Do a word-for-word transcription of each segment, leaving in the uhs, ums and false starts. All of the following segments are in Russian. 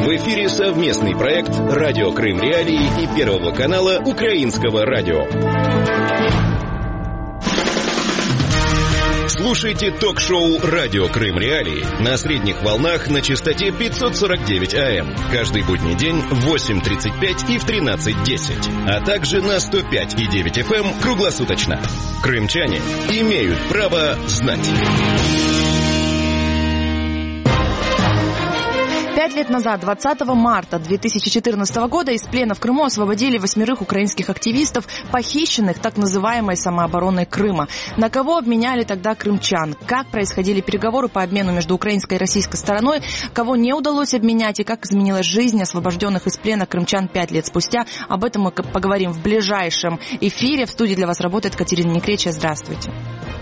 В эфире совместный проект «Радио Крым Реалии» и Первого канала Украинского радио. Слушайте ток-шоу «Радио Крым Реалии» на средних волнах на частоте пятьсот сорок девять АМ каждый будний день в восемь тридцать пять и в тринадцать десять, а также на сто пять и девять эф эм круглосуточно. Крымчане имеют право знать. Пять лет назад, двадцатого марта две тысячи четырнадцатого года, из плена в Крыму освободили восьмерых украинских активистов, похищенных так называемой самообороной Крыма. На кого обменяли тогда крымчан? Как происходили переговоры по обмену между украинской и российской стороной? Кого не удалось обменять? И как изменилась жизнь освобожденных из плена крымчан пять лет спустя? Об этом мы поговорим в ближайшем эфире. В студии для вас работает Катерина Некречья. Здравствуйте.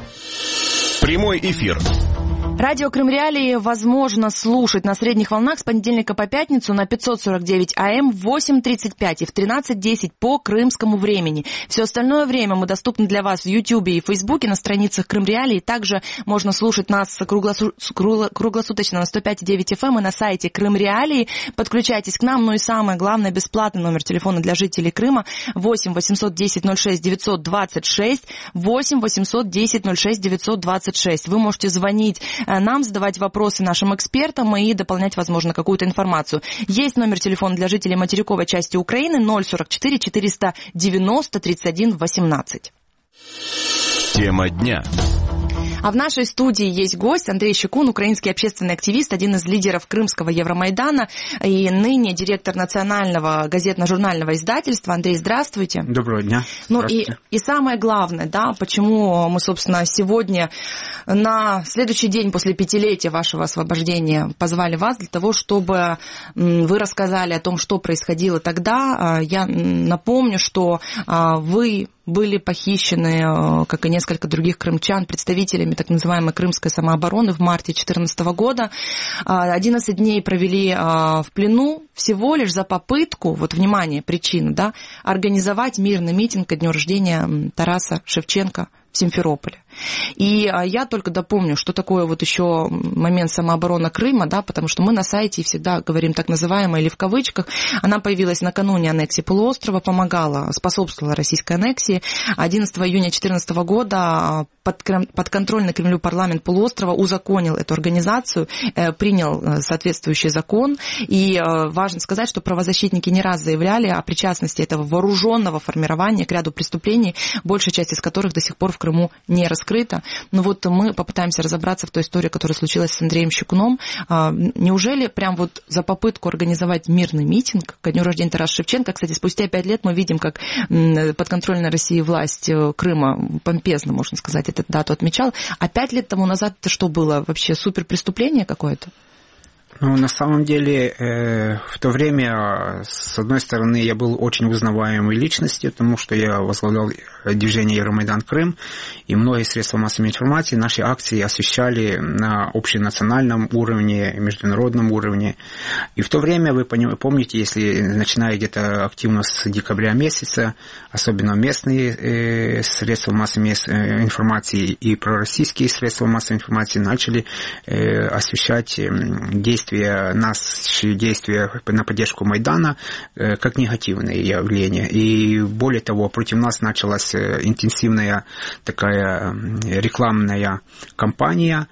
Прямой эфир. Радио Крым Реалии возможно слушать на средних волнах с понедельника по пятницу на пятьсот сорок девять АМ в восемь тридцать пять и в тринадцать десять по крымскому времени. Все остальное время мы доступны для вас в Ютьюбе и Фейсбуке на страницах Крым Реалии. Также можно слушать нас круглосу... круглосуточно на сто пять и девять эф эм и на сайте Крым Реалии. Подключайтесь к нам. Ну и самое главное, бесплатный номер телефона для жителей Крыма восемь восемьсот десять ноль шесть девятьсот двадцать шесть, восемь восемьсот десять ноль шесть девятьсот двадцать шесть. Вы можете звонить нам, задавать вопросы нашим экспертам и дополнять, возможно, какую-то информацию. Есть номер телефона для жителей материковой части Украины ноль сорок четыре четыреста девяносто тридцать один восемнадцать. Тема дня. А в нашей студии есть гость Андрей Щекун, украинский общественный активист, один из лидеров Крымского Евромайдана и ныне директор национального газетно-журнального издательства. Андрей, здравствуйте. Доброго дня. Ну и, и самое главное, да, почему мы, собственно, сегодня на следующий день после пятилетия вашего освобождения позвали вас для того, чтобы вы рассказали о том, что происходило тогда. Я напомню, что вы были похищены, как и несколько других крымчан, представителями так называемой крымской самообороны в марте две тысячи четырнадцатого года. одиннадцать дней провели в плену всего лишь за попытку, вот внимание, причина, да, организовать мирный митинг ко дню рождения Тараса Шевченко в Симферополе. И я только допомню, что такое вот еще момент самообороны Крыма, да, потому что мы на сайте всегда говорим так называемая или в кавычках. Она появилась накануне аннексии полуострова, помогала, способствовала российской аннексии. одиннадцатого июня две тысячи четырнадцатого года подконтрольный Кремлю парламент полуострова узаконил эту организацию, принял соответствующий закон. И важно сказать, что правозащитники не раз заявляли о причастности этого вооруженного формирования к ряду преступлений, большая часть из которых до сих пор в Крыму не раскрыта. Но вот мы попытаемся разобраться в той истории, которая случилась с Андреем Щекуном. Неужели прям вот за попытку организовать мирный митинг ко дню рождения Тараса Шевченко, кстати, спустя пять лет мы видим, как подконтрольная России власть Крыма помпезно, можно сказать, эту дату отмечала, а пять лет тому назад это что было? Вообще суперпреступление какое-то? Ну, на самом деле, э, в то время, с одной стороны, я был очень узнаваемой личностью, потому что я возглавлял движение Евромайдан Крым, и многие средства массовой информации наши акции освещали на общенациональном уровне, международном уровне. И в то время, вы помните, если начиная где-то активно с декабря месяца, особенно местные э, средства массовой информации и пророссийские средства массовой информации начали э, освещать э, действия наши действия на поддержку Майдана как негативные явления. И более того, против нас началась интенсивная такая рекламная кампания,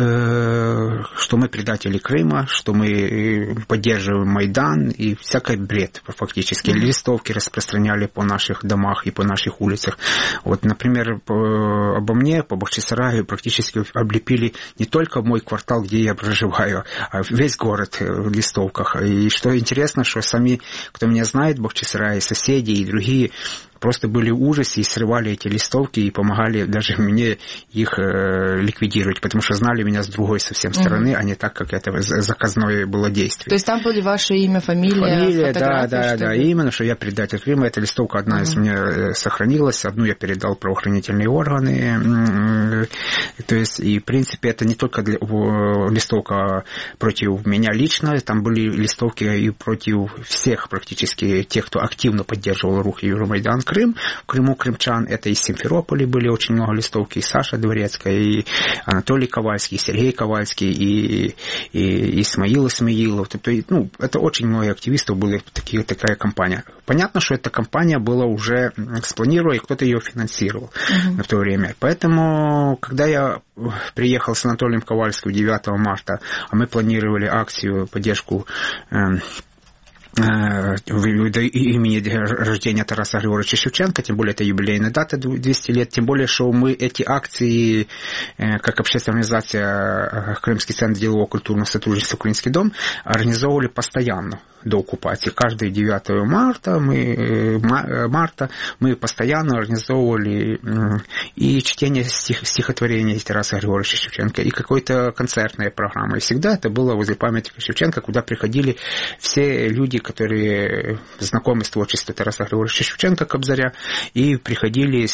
что мы предатели Крыма, что мы поддерживаем Майдан, и всякий бред фактически. Листовки распространяли по наших домах и по наших улицах. Вот, например, по, обо мне, по Бахчисараю практически облепили не только мой квартал, где я проживаю, а весь город в листовках. И что интересно, что сами, кто меня знает, Бахчисарай, соседи и другие, просто были в ужасе и срывали эти листовки и помогали даже мне их э, ликвидировать, потому что знали меня с другой совсем стороны, mm-hmm. а не так, как это заказное было действие. То есть там были ваше имя, фамилия, фамилия, фотография? Да, да, да, именно, что я предатель Крыма. Эта листовка одна mm-hmm. из меня сохранилась, одну я передал в правоохранительные органы. То есть, и в принципе, это не только для, листовка против меня лично, там были листовки и против всех практически тех, кто активно поддерживал рух Евромайдан, Крым. В Крыму крымчан, это из Симферополя были очень много листовки, и Саша Дворецкая, и Анатолий Ковальский, и Сергей Ковальский, и, и Исмаил Исмаилов. Ну, это очень много активистов были, такие, такая компания. Понятно, что эта компания была уже спланирована, и кто-то ее финансировал uh-huh. в то время. Поэтому, когда я приехал с Анатолием Ковальским девятого марта, а мы планировали акцию, поддержку э, имени рождения Тараса Григорьевича Шевченко, тем более это юбилейная дата, двести лет, тем более, что мы эти акции, как общественная организация Крымский центр делового культурного сотрудничества «Украинский дом», организовывали постоянно до оккупации. Каждое девятого марта мы, марта мы постоянно организовывали и чтение стих, стихотворений Тараса Григорьевича Шевченко, и какой-то концертная программа. И всегда это было возле памятника Шевченко, куда приходили все люди, которые знакомы с творчеством Тараса Григорьевича Шевченко, Кобзаря, и приходили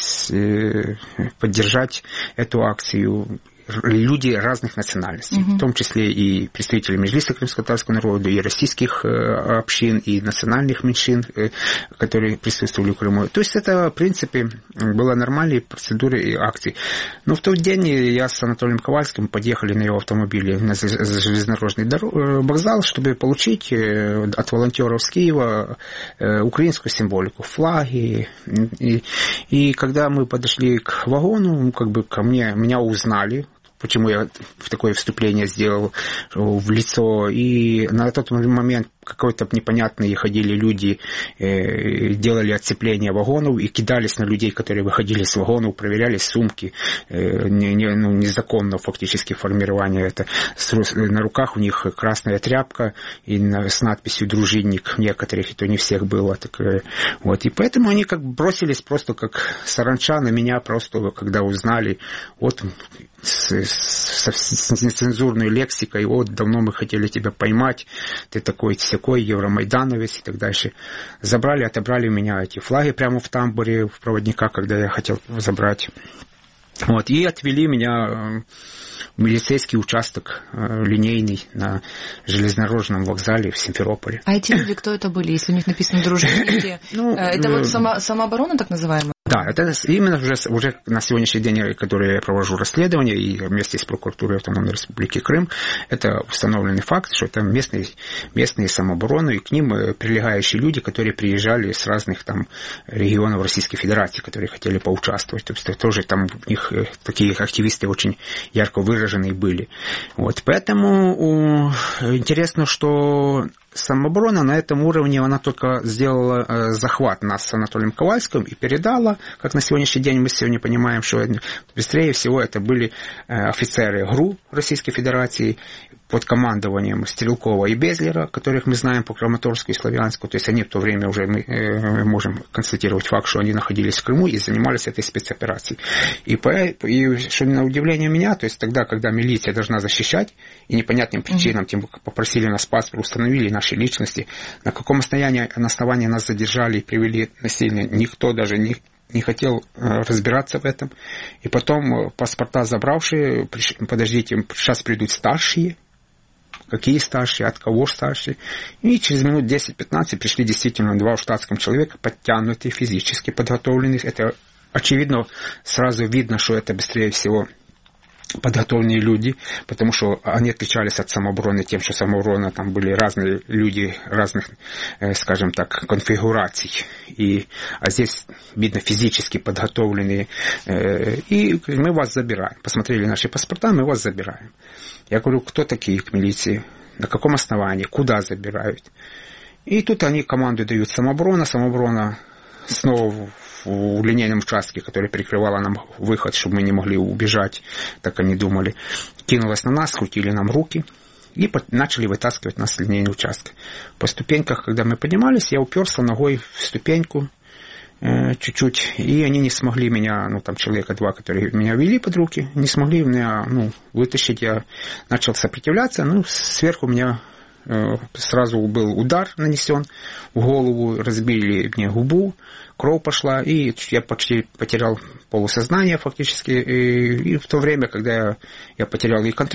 поддержать эту акцию. Люди разных национальностей, угу. в том числе и представители Меджлиса крымско-татарского народа, и российских общин, и национальных меньшин, которые присутствовали в Крыму. То есть это, в принципе, была нормальная процедура и акции. Но в тот день я с Анатолием Ковальским подъехали на его автомобиле на железнодорожный вокзал, чтобы получить от волонтеров с Киева украинскую символику, флаги. И, и когда мы подошли к вагону, как бы ко мне, меня узнали, почему я такое вступление сделал в лицо. И на тот момент какой-то непонятные ходили люди, э, делали отцепление вагонов и кидались на людей, которые выходили с вагонов, проверяли сумки, э, не, не, ну, незаконно фактически формирование это. С, на руках у них красная тряпка и на, с надписью «Дружинник», некоторых, и то не всех было. Так, э, вот. И поэтому они как бросились просто как саранча на меня, просто когда узнали, вот с, с, с нецензурной лексикой, вот давно мы хотели тебя поймать, ты такой такой евромайдановец и так дальше. Забрали, отобрали у меня эти флаги прямо в тамбуре, в проводника, когда я хотел забрать. Вот, и отвели меня в милицейский участок линейный на железнодорожном вокзале в Симферополе. А эти люди, кто это были, если у них написано «дружинники»? Ну, это вот само, самооборона так называемая? Да, это именно уже, уже на сегодняшний день, который я провожу расследование, и вместе с прокуратурой Автономной Республики Крым, это установленный факт, что это местные, местные самообороны, и к ним прилегающие люди, которые приезжали с разных там регионов Российской Федерации, которые хотели поучаствовать. То есть тоже там у них такие активисты очень ярко выраженные были. Вот, поэтому интересно, что самооборона на этом уровне, она только сделала э, захват нас с Анатолием Ковальским и передала, как на сегодняшний день мы сегодня понимаем, что быстрее всего это были э, офицеры ГРУ Российской Федерации под командованием Стрелкова и Безлера, которых мы знаем по Краматорску и Славянску. То есть они в то время уже мы э, можем констатировать факт, что они находились в Крыму и занимались этой спецоперацией. И, по, и что на удивление меня, то есть тогда, когда милиция должна защищать, и непонятным причинам, тем попросили нас паспорт, установили наши личности, на каком основании, на основании нас задержали и привели насильно, никто даже не не хотел разбираться в этом. И потом паспорта забравшие, подождите, сейчас придут старшие. Какие старшие, от кого старшие. И через минут десять-пятнадцать пришли действительно два штатских человека, подтянутые, физически подготовленные. Это очевидно, сразу видно, что это быстрее всего подготовленные люди, потому что они отличались от самообороны тем, что самооборона там были разные люди разных, скажем так, конфигураций. И, а здесь видно физически подготовленные. И мы вас забираем. Посмотрели наши паспорта, мы вас забираем. Я говорю, кто такие к милиции? На каком основании? Куда забирают? И тут они команду дают самооборона. Самооборона снова в линейном участке, который перекрывала нам выход, чтобы мы не могли убежать, так они думали, кинулась на нас, скрутили нам руки и начали вытаскивать нас с линейного участка. По ступеньках, когда мы поднимались, я уперся ногой в ступеньку э, чуть-чуть, и они не смогли меня, ну там человека два, которые меня вели под руки, не смогли меня ну, вытащить. Я начал сопротивляться, ну сверху меня сразу был удар нанесен в голову, разбили мне губу, кровь пошла, и я почти потерял полусознание фактически. И, и в то время, когда я, я потерял и контроль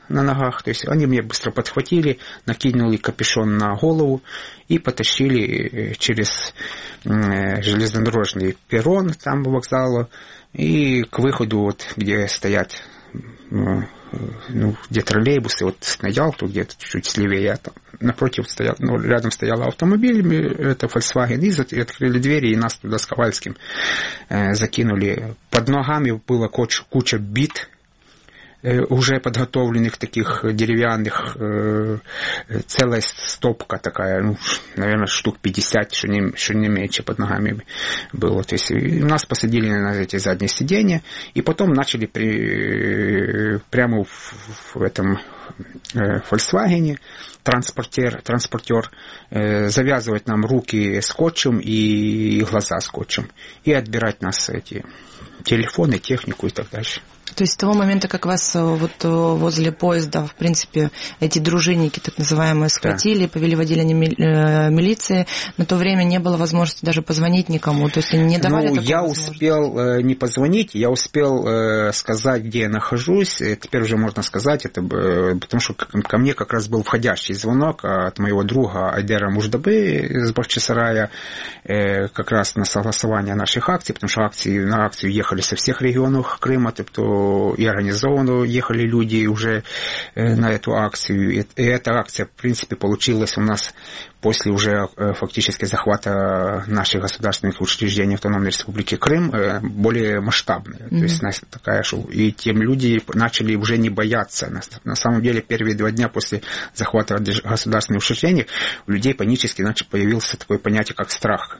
на ногах. То есть они меня быстро подхватили, накинули капюшон на голову и потащили через железнодорожный перрон там вокзала и к выходу, вот, где стоят, ну, где троллейбусы, вот стоял, тут где-то чуть-чуть слевее, там напротив стоял, ну, рядом стоял автомобиль, это Volkswagen, и открыли двери, и нас туда с Ковальским э, закинули. Под ногами была куча, куча бит, уже подготовленных таких деревянных, э, целая стопка такая, ну, наверное, штук пятьдесят, что не, что не меньше под ногами было. То есть нас посадили на эти задние сиденья, и потом начали при, прямо в, в этом э, Volkswagen транспортер, транспортер э, завязывать нам руки скотчем и глаза скотчем, и отбирать нас эти телефоны, технику и так дальше. То есть с того момента, как вас вот возле поезда, в принципе, эти дружинники, так называемые, схватили, да, повели в отделение милиции, на то время не было возможности даже позвонить никому, то есть они не давали ну, такой я возможности. успел э, не позвонить, я успел э, сказать, где я нахожусь, теперь уже можно сказать, это, э, потому что ко мне как раз был входящий звонок от моего друга Айдера Муждабы из Бахчисарая, э, как раз на согласование наших акций, потому что акции, на акцию ехали со всех регионов Крыма, тобто и организованно ехали люди уже на эту акцию. И эта акция, в принципе, получилась у нас после уже фактически захвата наших государственных учреждений Автономной Республики Крым более масштабная. Mm-hmm. То есть такая, что и тем люди начали уже не бояться. На самом деле, первые два дня после захвата государственных учреждений у людей панически начал появился такое понятие, как страх.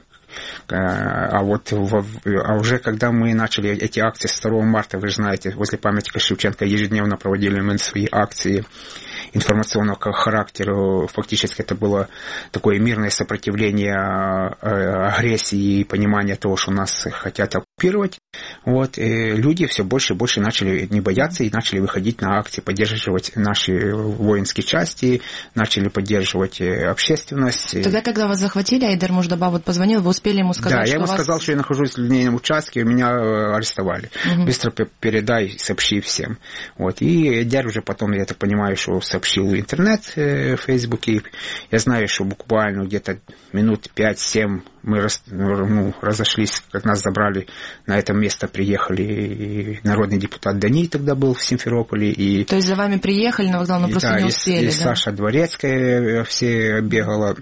А вот а уже когда мы начали эти акции с второго марта, вы же знаете, возле памятника Шевченко ежедневно проводили мы свои акции информационного характера, фактически это было такое мирное сопротивление агрессии и понимание того, что нас хотят оккупировать. Вот, и люди все больше и больше начали не бояться и начали выходить на акции, поддерживать наши воинские части, начали поддерживать общественность. Тогда, когда вас захватили, Айдер Муждаба вот позвонил, вы успели ему сказать, да, что я ему вас... сказал, что я нахожусь в линейном участке, и меня арестовали. Угу. Быстро передай, сообщи всем. Вот, и Айдер уже потом, я так понимаю, что сообщил в интернет, в Фейсбуке. Я знаю, что буквально где-то минут пять-семь мы раз, ну, разошлись, как нас забрали, на это место приехали, и народный депутат Дани тогда был в Симферополе. И, то есть за вами приехали на вокзал, но и, просто да, не успели, и, да? И Саша Дворецкая все бегала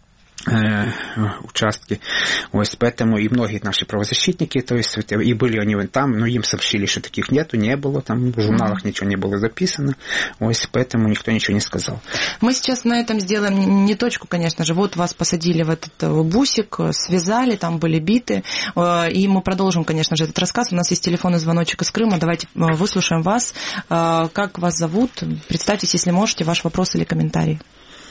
участки. Вот, поэтому и многие наши правозащитники, то есть и были они там, но им сообщили, что таких нету, не было, там в журналах mm-hmm. ничего не было записано, вот, поэтому никто ничего не сказал. Мы сейчас на этом сделаем не точку, конечно же, вот вас посадили в этот бусик, связали, там были биты, и мы продолжим, конечно же, этот рассказ. У нас есть телефонный звоночек из Крыма, давайте выслушаем вас. Как вас зовут? Представьтесь, если можете, ваш вопрос или комментарий.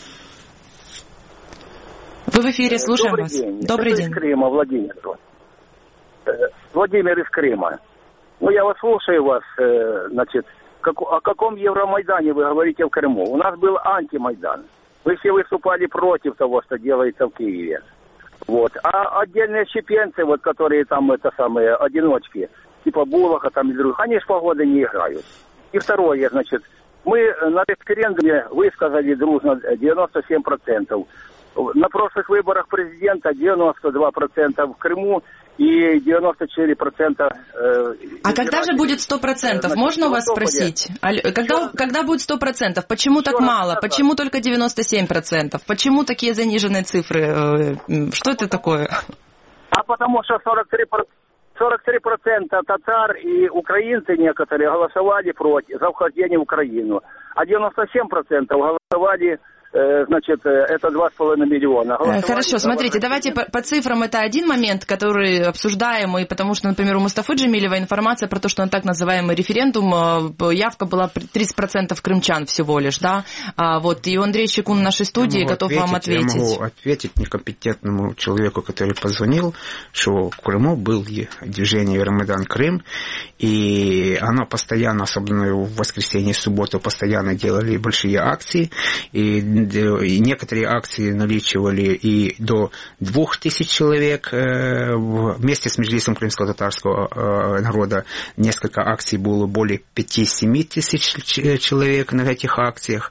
Вы в эфире, слушаем Добрый вас. День. Добрый Это день. Из Крыма, Владимир. Владимир из Крыма. Ну, я вас слушаю вас, значит, как, о каком Евромайдане вы говорите в Крыму? У нас был антимайдан. Вы все выступали против того, что делается в Киеве. Вот. А отдельные щепенцы, вот, которые там, это самые, одиночки, типа Булаха там и других, они ж погоды не играют. И второе, значит, мы на референдуме высказали дружно девяносто семь процентов. На прошлых выборах президента девяносто два процента в Крыму и девяносто четыре процента... Э, а когда же будет сто процентов? Значит, можно у вас спросить? Когда, когда будет сто процентов? Почему так мало? Это? Почему только девяносто семь процентов? Почему такие заниженные цифры? Что это такое? А потому что сорок три процента татар и украинцы некоторые голосовали против, за вхождение в Украину, а девяносто семь процентов голосовали... Значит, это два с половиной миллиона. Хорошо, смотрите, давайте по, по цифрам это один момент, который обсуждаемый, потому что, например, у Мустафы Джемилева информация про то, что он так называемый референдум, явка была тридцать процентов крымчан всего лишь, да, а, вот, и Андрей Щекун в нашей студии готов ответить, вам ответить. Я могу ответить некомпетентному человеку, который позвонил, что в Крыму был движение Рамадан Крым, и оно постоянно, особенно в воскресенье и субботу, постоянно делали большие акции, и некоторые акции наличивали и до двух тысяч человек. Вместе с Меджлисом крымско-татарского народа несколько акций было более пяти-семи тысяч человек на этих акциях.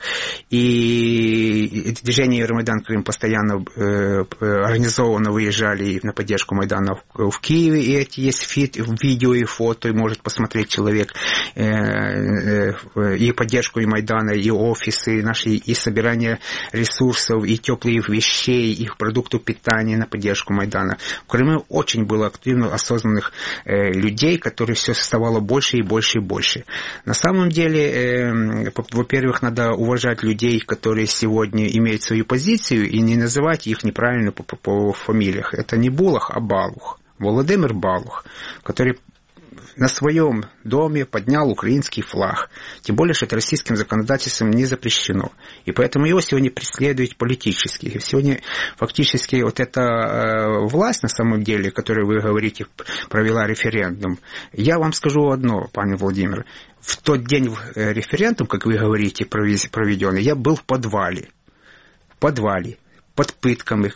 И движение Евромайдан Крым постоянно организованно выезжали на поддержку Майдана в Киеве. И эти есть видео и фото, и может посмотреть человек и поддержку и Майдана, и офисы наши, и собирание ресурсов, и теплых вещей, и продуктов питания на поддержку Майдана. В Крыму очень было активно осознанных э, людей, которые все ставало больше и больше и больше. На самом деле, э, во-первых, надо уважать людей, которые сегодня имеют свою позицию, и не называть их неправильно по, по, по фамилиях. Это не Булах, а Балух. Володимир Балух, который на своем доме поднял украинский флаг. Тем более, что это российским законодательством не запрещено. И поэтому его сегодня преследуют политически. И сегодня фактически вот эта власть, на самом деле, которую вы говорите, провела референдум. Я вам скажу одно, пане Владимир. В тот день референдум, как вы говорите, проведенный, я был в подвале. В подвале. Под пытками,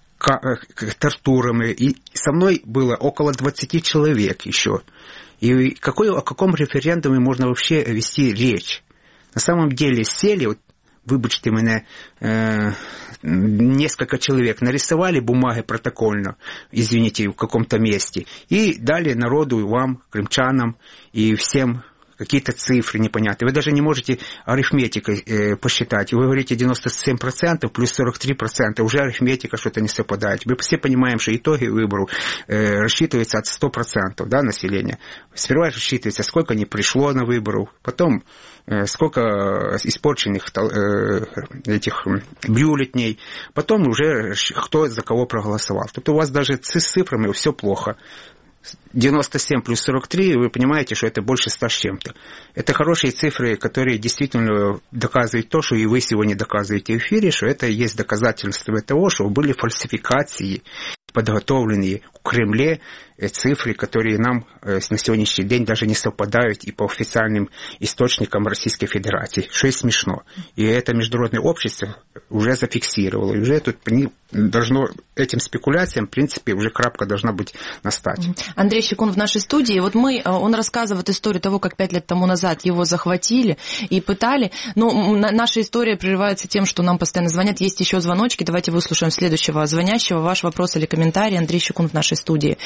тортурами. И со мной было около двадцати человек еще. И какой, о каком референдуме можно вообще вести речь? На самом деле сели, вот, выбачьте меня, э, несколько человек, нарисовали бумаги протокольно, извините, в каком-то месте, и дали народу, вам, крымчанам и всем какие-то цифры непонятные. Вы даже не можете арифметикой э, посчитать. Вы говорите девяносто семь процентов плюс сорок три процента. Уже арифметика что-то не совпадает. Мы все понимаем, что итоги выборов э, рассчитываются от ста процентов, да, населения. Сперва рассчитывается, сколько не пришло на выборы, потом э, сколько испорченных э, этих бюллетеней, потом уже кто за кого проголосовал. Тут у вас даже с цифрами все плохо. девяносто семь плюс сорок три, вы понимаете, что это больше ста с чем-то. Это хорошие цифры, которые действительно доказывают то, что и вы сегодня доказываете в эфире, что это есть доказательство того, что были фальсификации, подготовленные в Кремле цифры, которые нам на сегодняшний день даже не совпадают и по официальным источникам Российской Федерации, что и смешно. И это международное общество уже зафиксировало. И уже тут должно, этим спекуляциям, в принципе, уже крапка должна быть настать. Андрей Щекун в нашей студии. Вот мы, он рассказывает историю того, как пять лет тому назад его захватили и пытали. Но наша история прерывается тем, что нам постоянно звонят. Есть еще звоночки. Давайте выслушаем следующего звонящего. Ваш вопрос или комментарий. Андрей Щекун в нашей студии.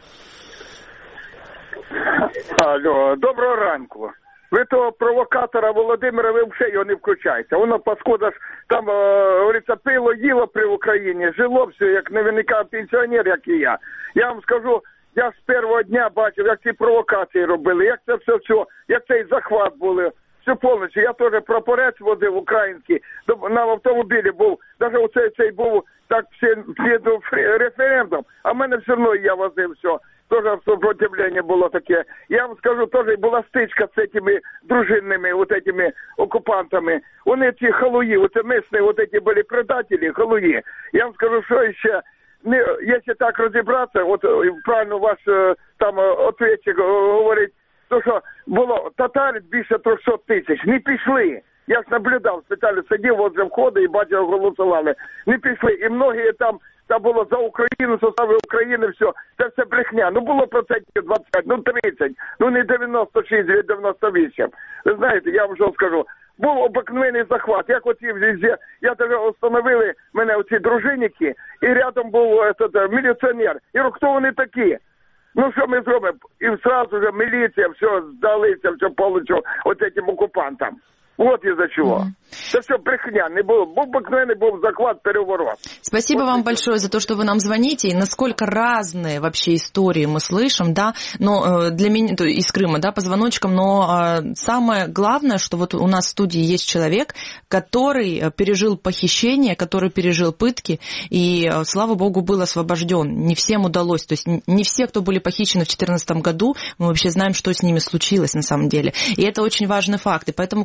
Алло, доброго ранку. Ви того провокатора Володимира, ви взагалі його не включайте. Воно, паскуда, ж там, е, говориться, пило, їло при Україні, жило все, як наверняка пенсіонер, як і я. Я вам скажу, я з першого дня бачив, як ці провокації робили, як це все, все, як цей захват були. Все повністю. Я теж прапорець водив український, на автомобілі був, навіть оцей цей був, так, під референдум, а в мене все одно я возив все. Тоже сопротивление было такое. Я вам скажу, тоже была стычка с этими дружинными вот этими оккупантами. Он эти халуи, вот местные вот эти были предатели, халуи. Я вам скажу, что еще, не, если так разобраться, вот правильно ваш там ответчик говорит, то що було татарів більше трьохсот тисяч, не пішли. Я ж наблюдав, спеціально сидів возле входу і бачив, голосували. Не пішли. І многі там, там було за Україну, состави України, все. Це все брехня. Ну було процентів двадцять п'ять, ну тридцять, ну не дев'яносто шість, дев'яносто вісім. Ви знаєте, я вам що скажу. Був обикновений захват. Як оці везде, я даже встановили мене оці дружинники, і рядом був этот, міліціонер. І хто вони такі? Ну, що ми зробимо? І сразу же міліція, все, здалися, все получив от этим оккупантам. Вот из-за чего. Mm-hmm. Это все брехня. Не был, был обыкновенный был захват, переворот. Спасибо вот вам это. Большое за то, что вы нам звоните. И насколько разные вообще истории мы слышим, да, но для меня, то, из Крыма, да, по звоночкам, но самое главное, что вот у нас в студии есть человек, который пережил похищение, который пережил пытки, и, слава богу, был освобожден. Не всем удалось. То есть не все, кто были похищены в две тысячи четырнадцатом году, мы вообще знаем, что с ними случилось на самом деле. И это очень важный факт. И поэтому, когда вот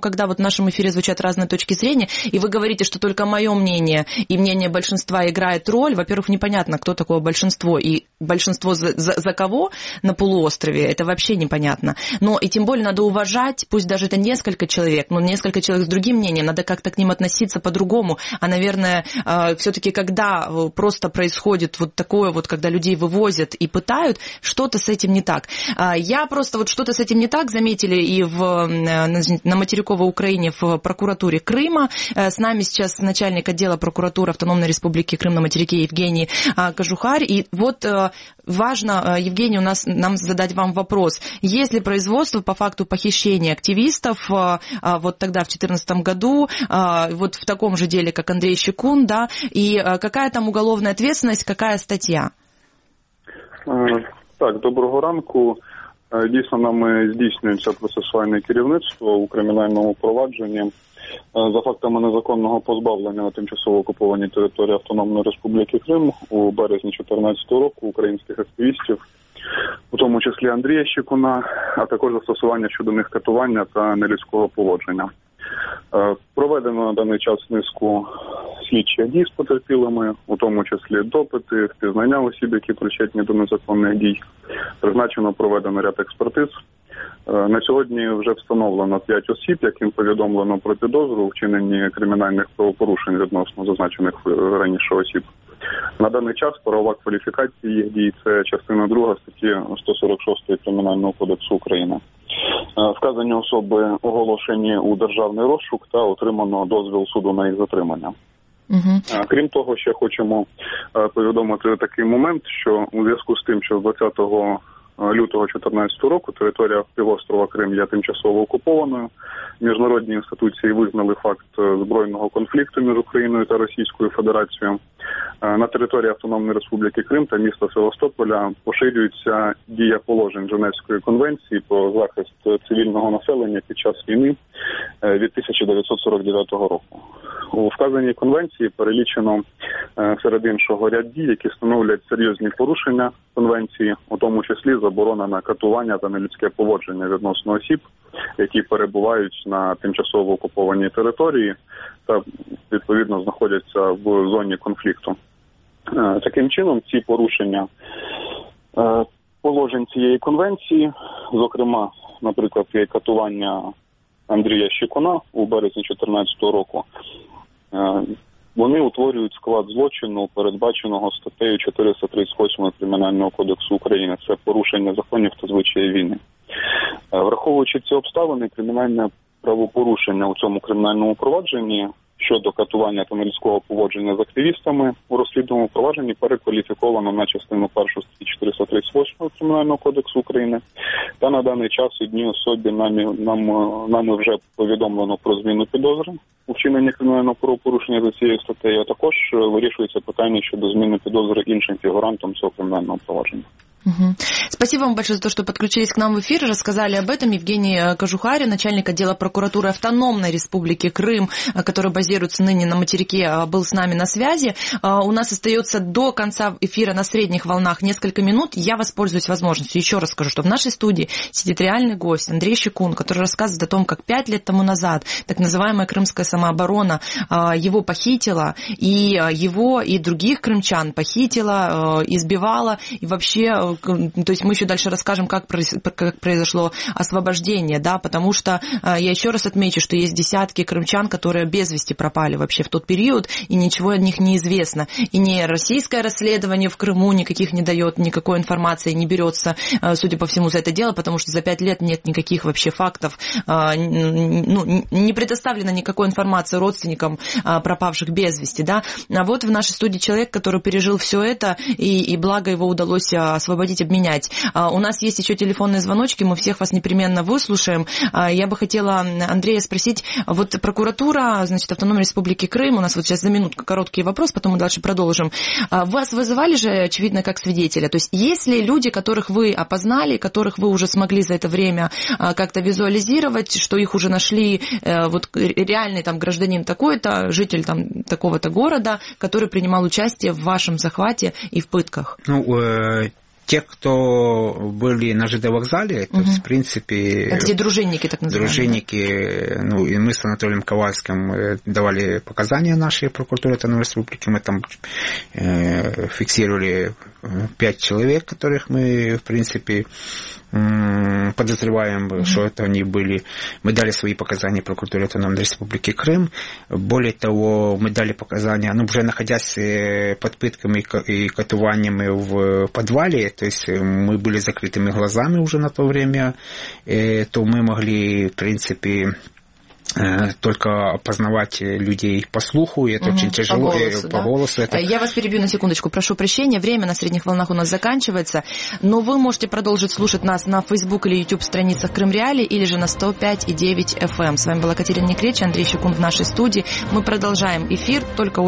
нашем эфире звучат разные точки зрения, и вы говорите, что только мое мнение и мнение большинства играет роль. Во-первых, непонятно, кто такое большинство, и большинство за, за, за кого на полуострове, это вообще непонятно. Но и тем более надо уважать, пусть даже это несколько человек, но несколько человек с другим мнением, надо как-то к ним относиться по-другому. А, наверное, все-таки, когда просто происходит вот такое вот, когда людей вывозят и пытают, что-то с этим не так. Я просто вот что-то с этим не так заметили и в, на материковой Украине в прокуратуре Крыма. С нами сейчас начальник отдела прокуратуры Автономной Республики Крым на материке Евгений Кожухарь. И вот важно, Евгений, у нас, нам задать вам вопрос. Есть ли производство по факту похищения активистов вот тогда, в две тысячи четырнадцатом году, вот в таком же деле, как Андрей Щекун, да, и какая там уголовная ответственность, какая стаття? Так, доброго ранку. Дійсно, нами здійснюється процесуальне керівництво у кримінальному провадженні за фактами незаконного позбавлення на тимчасово окупованій території Автономної Республіки Крим у березні дві тисячі чотирнадцятого року українських активістів, у тому числі Андрія Щекуна, а також застосування щодо них катування та нелюдського поводження. Проведено на даний час низку слідчих дій з потерпілими, у тому числі допити, впізнання осіб, які причетні до незаконних дій. Призначено, проведено ряд експертиз. На сьогодні вже встановлено п'ять осіб, яким повідомлено про підозру у вчиненні кримінальних правопорушень відносно зазначених раніше осіб. На даний час правова кваліфікація їх дій – це частина друга статті сто сорок шість Кримінального кодексу України. Вказані особи оголошені у державний розшук та отримано дозвіл суду на їх затримання. Uh-huh. Крім того, ще хочемо повідомити такий момент, що у зв'язку з тим, що з двадцятого лютого дві тисячі чотирнадцятого року територія півострова Крим є тимчасово окупованою, міжнародні інституції визнали факт збройного конфлікту між Україною та Російською Федерацією. На території Автономної Республіки Крим та міста Севастополя поширюється дія положень Женевської конвенції про захист цивільного населення під час війни від тисяча дев'ятсот сорок дев'ятого року. У вказаній конвенції перелічено серед іншого ряд дій, які становлять серйозні порушення конвенції, у тому числі заборона на катування та нелюдське поводження відносно осіб, які перебувають на тимчасово окупованій території та, відповідно, знаходяться в зоні конфлікту. Таким чином, ці порушення положень цієї конвенції, зокрема, наприклад, є катування Андрія Щекуна у березні дві тисячі чотирнадцятого року, вони утворюють склад злочину, передбаченого статтею чотириста тридцять вісім Кримінального кодексу України. Це порушення законів та звичаїв війни. Враховуючи ці обставини, кримінальне правопорушення у цьому кримінальному провадженні щодо катування та нелюдського поводження з активістами у розслідуваному провадженні перекваліфіковано на частину першу статті чотириста тридцять вісім Кримінального кодексу України. Та на даний час одній особі нами, нам, нами вже повідомлено про зміну підозри у вчиненні кримінального правопорушення за цією статтею, а також вирішується питання щодо зміни підозри іншим фігурантам цього кримінального провадження. Угу. Спасибо вам большое за то, что подключились к нам в эфир и рассказали об этом. Евгений Кожухарь, начальник отдела прокуратуры Автономной Республики Крым, который базируется ныне на материке, был с нами на связи. У нас остается до конца эфира на средних волнах несколько минут. Я воспользуюсь возможностью. Еще раз скажу, что в нашей студии сидит реальный гость Андрей Щекун, который рассказывает о том, как пять лет тому назад так называемая крымская самооборона его похитила, и его, и других крымчан похитила, избивала, и вообще... То есть мы еще дальше расскажем, как произошло освобождение, да, потому что я еще раз отмечу, что есть десятки крымчан, которые без вести пропали вообще в тот период, и ничего о них не известно. И не российское расследование в Крыму никаких не дает, никакой информации не берется, судя по всему, за это дело, потому что за пять лет нет никаких вообще фактов, ну, не предоставлено никакой информации родственникам пропавших без вести, да. А вот в нашей студии человек, который пережил все это, и, и благо его удалось освободить, обменять. У нас есть еще телефонные звоночки, мы всех вас непременно выслушаем. Я бы хотела Андрея спросить, вот прокуратура, значит, Автономной Республики Крым, у нас вот сейчас за минутку короткий вопрос, потом мы дальше продолжим. Вас вызывали же, очевидно, как свидетеля? То есть есть ли люди, которых вы опознали, которых вы уже смогли за это время как-то визуализировать, что их уже нашли, вот реальный там гражданин такой-то, житель там такого-то города, который принимал участие в вашем захвате и в пытках? Ну, те, кто были на ЖД вокзале, то, угу. в принципе... А где дружинники, так называемые? Дружинники, ну, и мы с Анатолием Ковальским давали показания нашей прокуратуре Автономной Республики, мы там э, фиксировали пять человек, которых мы, в принципе, подозреваем, mm-hmm. что это они были. Мы дали свои показания прокуратуре Автономной Республики Крым. Более того, мы дали показания, ну, уже находясь под пытками и катуваниями в подвале, то есть мы были закрытыми глазами уже на то время, то мы могли, в принципе, только опознавать людей по слуху, и это угу, очень тяжело, по голосу. По да? голосу это... Я вас перебью на секундочку, прошу прощения, время на средних волнах у нас заканчивается, но вы можете продолжить слушать нас на Facebook или YouTube страницах Крым Реалии или же на сто пять и девять эф эм. С вами была Катерина Некречь, Андрей Щекун в нашей студии. Мы продолжаем эфир, только